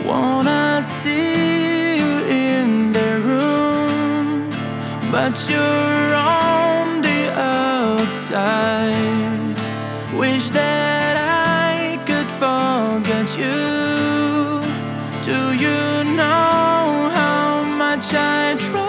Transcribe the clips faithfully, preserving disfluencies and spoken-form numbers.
Wanna see you in the room, but you're on the outside. Wish that I could forget you. Do you know how much I try?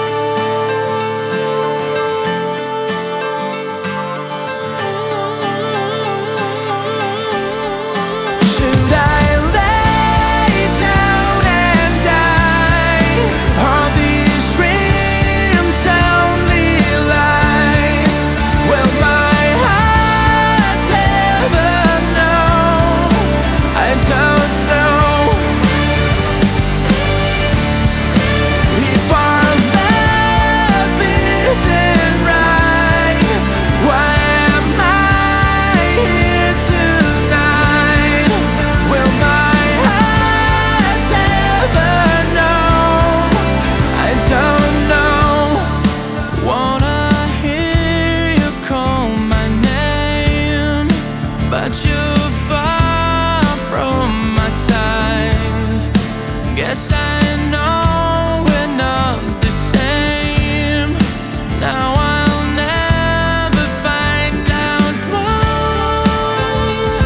But you're far from my side. Guess I know we're not the same. Now I'll never find out why.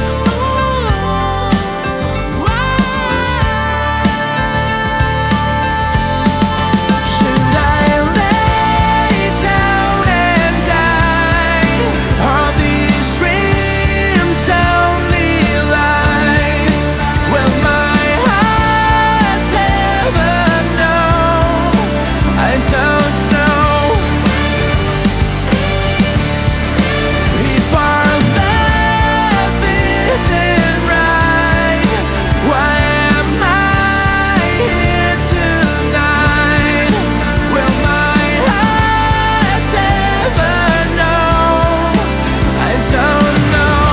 Should I lay down and die? Are these dreams only lies? Will my heart ever know? I don't know. If our love isn't right, why am I here tonight? Will my heart ever know? I don't know.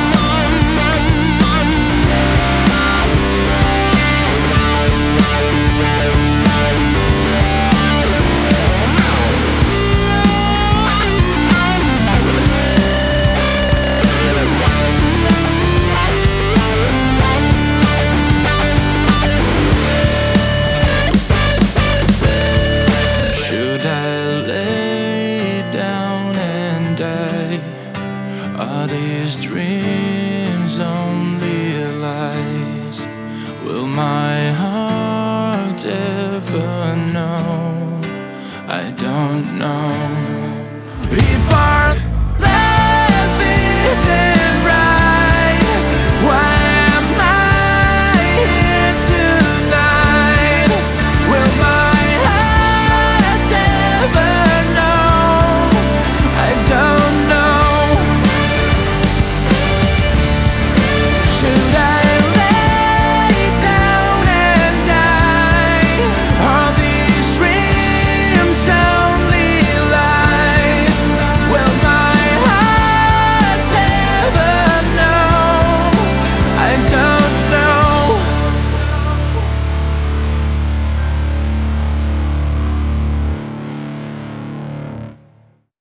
Should I lay down and die? Are these dreams only lies? Will my